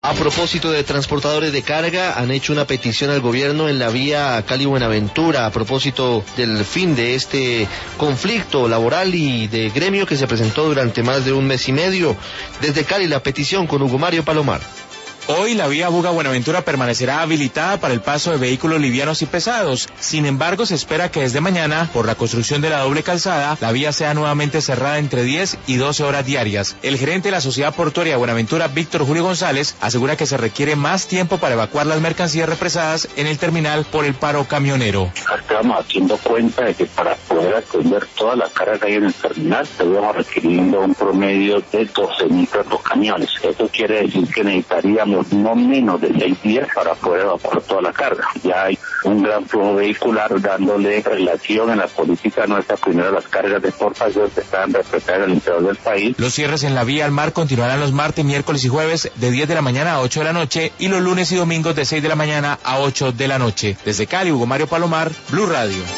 A propósito de transportadores de carga, han hecho una petición al gobierno en la vía Cali-Buenaventura a propósito del fin de este conflicto laboral y de gremio que se presentó durante más de un mes y medio. Desde Cali la petición con Hugo Mario Palomar. Hoy la vía Buga-Buenaventura permanecerá habilitada para el paso de vehículos livianos y pesados. Sin embargo, se espera que desde mañana, por la construcción de la doble calzada, la vía sea nuevamente cerrada entre 10 y 12 horas diarias. El gerente de la Sociedad Portuaria Buenaventura, Víctor Julio González, asegura que se requiere más tiempo para evacuar las mercancías represadas en el terminal por el paro camionero. Estamos haciendo cuenta de que para poder atender toda la carga que hay en el terminal, estamos requiriendo un promedio de 12.000 camiones. Eso quiere decir que necesitaríamos no menos de 6 días para poder evacuar toda la carga. Ya hay un gran flujo vehicular dándole relación en la política nuestra. Primero, las cargas de exportación que están represadas en el interior del país. Los cierres en la vía al mar continuarán los martes, miércoles y jueves de 10 de la mañana a 8 de la noche y los lunes y domingos de 6 de la mañana a 8 de la noche. Desde Cali, Hugo Mario Palomar, Blue Radio.